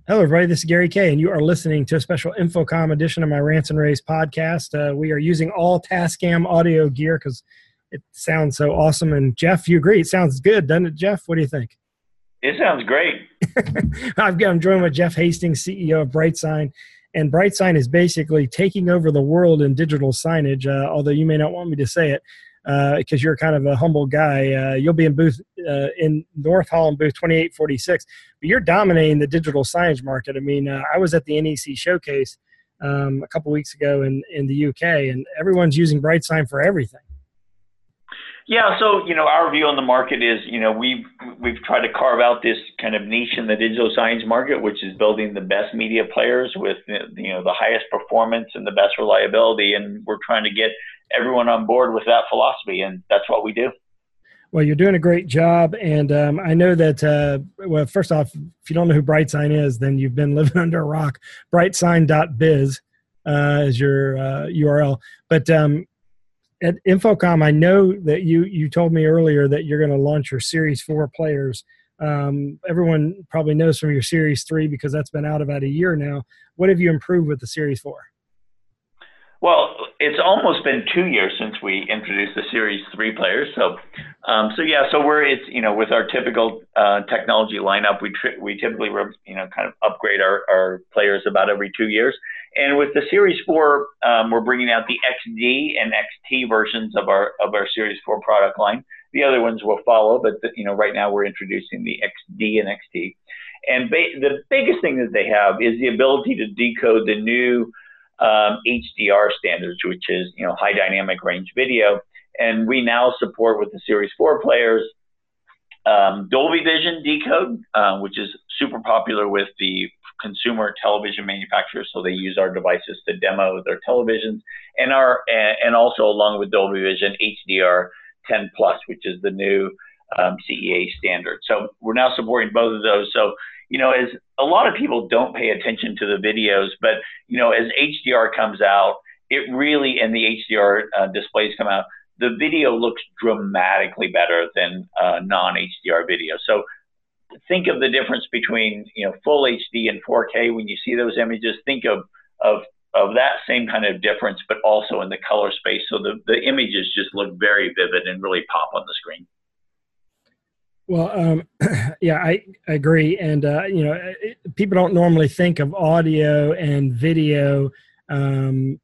Hello, everybody. This is Gary Kay, and you are listening to a special Infocom edition of my Rants and Raves podcast. We are using all Tascam audio gear because it sounds so awesome. And Jeff, you agree? It sounds good, doesn't it, Jeff? What do you think? It sounds great. I'm joined with Jeff Hastings, CEO of BrightSign. And BrightSign is basically taking over the world in digital signage, although you may not want me to say it because you're kind of a humble guy. You'll be in booth in North Holland, booth 2846. But you're dominating the digital signage market. I mean, I was at the NEC showcase a couple weeks ago in the UK, and everyone's using BrightSign for everything. Yeah, so our view on the market is we've tried to carve out this kind of niche in the digital signage market, which is building the best media players with the highest performance and the best reliability, and we're trying to get everyone on board with that philosophy, and that's what we do. Well, you're doing a great job, and I know that, well, first off, if you don't know who BrightSign is, then you've been living under a rock. BrightSign.biz is your URL. But at Infocom, I know that you told me earlier that you're going to launch your Series 4 players. Everyone probably knows from your Series 3 because that's been out about a year now. What have you improved with the Series 4? Well, it's almost been 2 years since we introduced the Series 3 players. So we're with our typical technology lineup, we typically kind of upgrade our players about every 2 years. And with the Series 4, we're bringing out the XD and XT versions of our Series 4 product line. The other ones will follow, but right now we're introducing the XD and XT. And the biggest thing that they have is the ability to decode the new HDR standards, which is high dynamic range video. And we now support with the Series 4 players Dolby Vision decode, which is super popular with the consumer television manufacturers. So they use our devices to demo their televisions, and also along with Dolby Vision HDR 10 Plus, which is the new CEA standard. So we're now supporting both of those. So as a lot of people don't pay attention to the videos, but as HDR comes out, it really, and the HDR displays come out, the video looks dramatically better than non-HDR video. So think of the difference between full HD and 4K. When you see those images, think of that same kind of difference, but also in the color space. So the images just look very vivid and really pop on the screen. Well, yeah, I agree. And, people don't normally think of audio and video and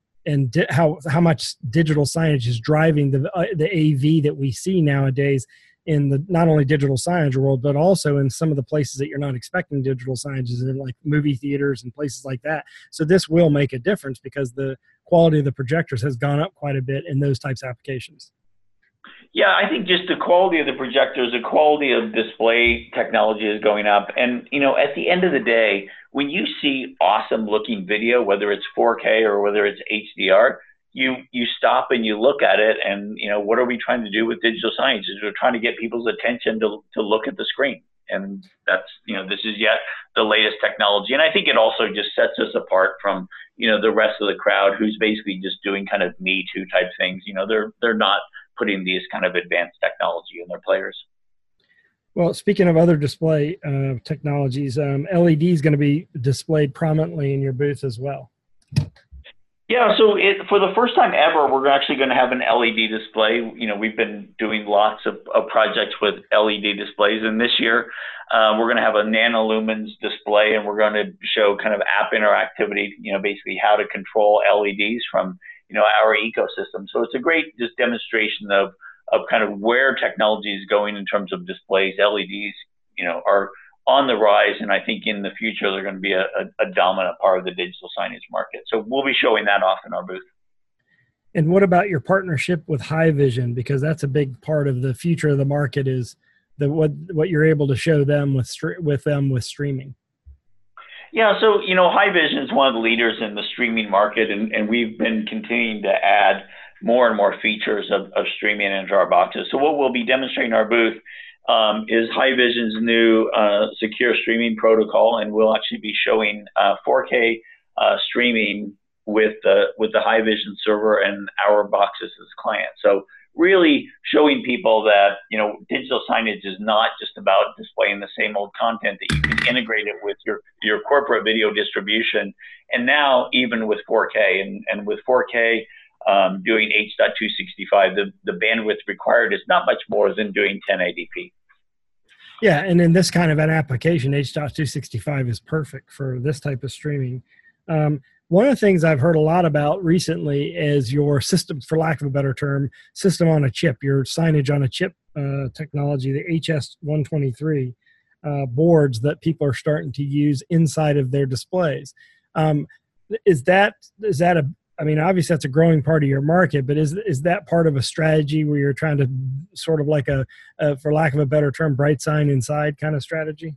how much digital signage is driving the AV that we see nowadays in the not only digital signage world, but also in some of the places that you're not expecting digital signage, in like movie theaters and places like that. So this will make a difference because the quality of the projectors has gone up quite a bit in those types of applications. Yeah, I think just the quality of the projectors, the quality of display technology is going up. And, at the end of the day, when you see awesome looking video, whether it's 4K or whether it's HDR, you stop and you look at it and, what are we trying to do with digital signage? Is we're trying to get people's attention to look at the screen. And that's, this is yet the latest technology. And I think it also just sets us apart from, the rest of the crowd who's basically just doing kind of Me Too type things. They're not putting these kind of advanced technology in their players. Well, speaking of other display technologies, LED is going to be displayed prominently in your booth as well. Yeah, so for the first time ever, we're actually going to have an LED display. We've been doing lots of projects with LED displays, and this year we're going to have a nanolumens display, and we're going to show kind of app interactivity, basically how to control LEDs from our ecosystem. So it's a great just demonstration of kind of where technology is going in terms of displays. LEDs, are on the rise, and I think in the future they're going to be a dominant part of the digital signage market. So we'll be showing that off in our booth. And what about your partnership with Haivision? Because that's a big part of the future of the market is what you're able to show them with streaming. Yeah, so Haivision is one of the leaders in the streaming market, and we've been continuing to add more and more features of streaming into our boxes. So what we'll be demonstrating in our booth is Haivision's new secure streaming protocol, and we'll actually be showing 4K streaming with the Haivision server and our boxes as clients. So really showing people that, digital signage is not just about displaying the same old content, that you can integrate it with your corporate video distribution. And now even with 4K and with 4K, doing H.265, the bandwidth required is not much more than doing 1080p. Yeah, and in this kind of an application, H.265 is perfect for this type of streaming. One of the things I've heard a lot about recently is your system, for lack of a better term, system on a chip, your signage on a chip technology, the HS123 boards that people are starting to use inside of their displays. Is that obviously that's a growing part of your market, but is that part of a strategy where you're trying to sort of like a for lack of a better term, bright sign inside kind of strategy?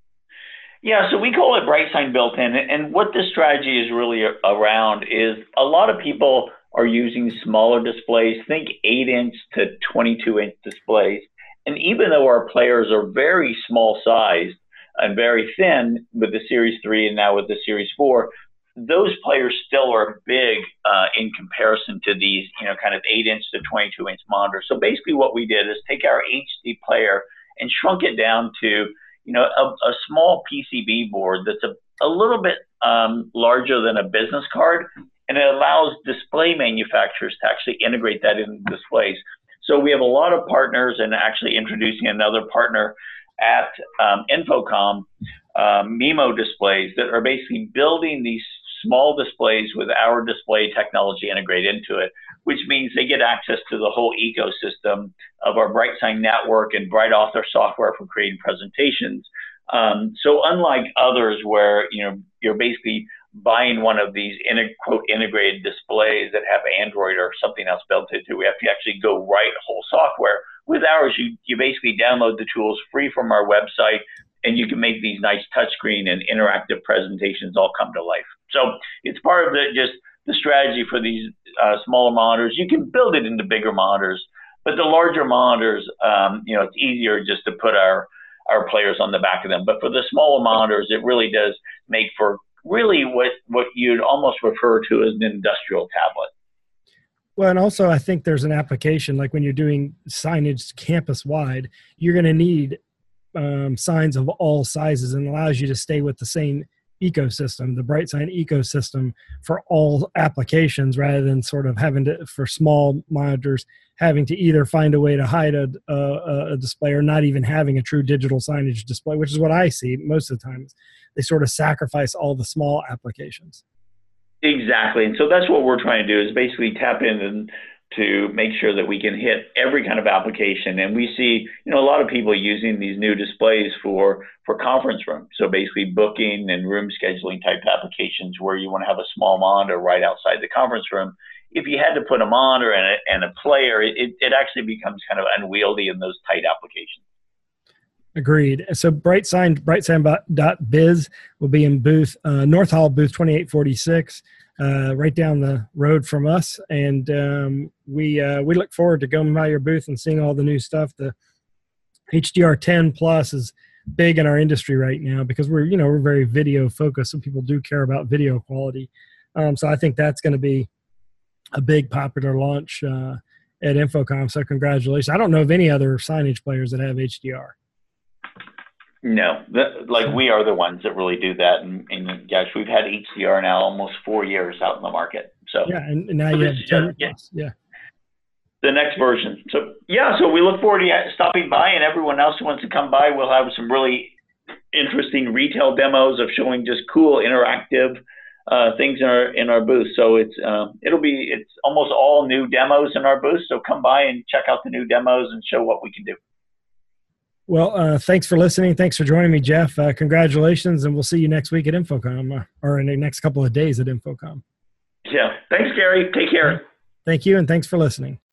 Yeah, so we call it bright sign built in. And what this strategy is really around is a lot of people are using smaller displays, think 8-inch to 22-inch displays. And even though our players are very small sized and very thin with the Series 3 and now with the Series 4, those players still are big in comparison to these, kind of 8-inch to 22-inch monitors. So basically what we did is take our HD player and shrunk it down to, a small PCB board that's a little bit larger than a business card, and it allows display manufacturers to actually integrate that in displays. So we have a lot of partners, and actually introducing another partner at Infocom, Mimo Displays, that are basically building these small displays with our display technology integrated into it, which means they get access to the whole ecosystem of our BrightSign network and BrightAuthor software for creating presentations. So unlike others where, you're basically buying one of these quote integrated displays that have Android or something else built into, we have to actually go write whole software. With ours, you basically download the tools free from our website, and you can make these nice touchscreen and interactive presentations all come to life. So it's part of the strategy for these smaller monitors. You can build it into bigger monitors, but the larger monitors, it's easier just to put our players on the back of them. But for the smaller monitors, it really does make for really what you'd almost refer to as an industrial tablet. Well, and also I think there's an application, like when you're doing signage campus-wide, you're going to need signs of all sizes, and allows you to stay with the same ecosystem, the BrightSign ecosystem for all applications, rather than sort of having to, for small monitors, having to either find a way to hide a display or not even having a true digital signage display, which is what I see most of the time. They sort of sacrifice all the small applications. Exactly. And so that's what we're trying to do, is basically tap in and to make sure that we can hit every kind of application. And we see, a lot of people using these new displays for conference rooms. So basically booking and room scheduling type applications where you want to have a small monitor right outside the conference room. If you had to put a monitor and a player, it actually becomes kind of unwieldy in those tight applications. Agreed. So brightsign.biz will be in booth, North Hall booth 2846. Right down the road from us, and we look forward to going by your booth and seeing all the new stuff. The HDR10 Plus is big in our industry right now because we're very video focused, and people do care about video quality. So I think that's going to be a big popular launch at Infocom. So congratulations! I don't know of any other signage players that have HDR. No, we are the ones that really do that. And gosh, we've had HDR now almost 4 years out in the market. So yeah, and now you have 10 plus. Yeah. The next version. So we look forward to stopping by, and everyone else who wants to come by, we'll have some really interesting retail demos of showing just cool interactive things in our booth. So it's almost all new demos in our booth. So come by and check out the new demos and show what we can do. Well, thanks for listening. Thanks for joining me, Jeff. Congratulations, and we'll see you next week at Infocom, or in the next couple of days at Infocom. Yeah. Thanks, Gary. Take care. Thank you, and thanks for listening.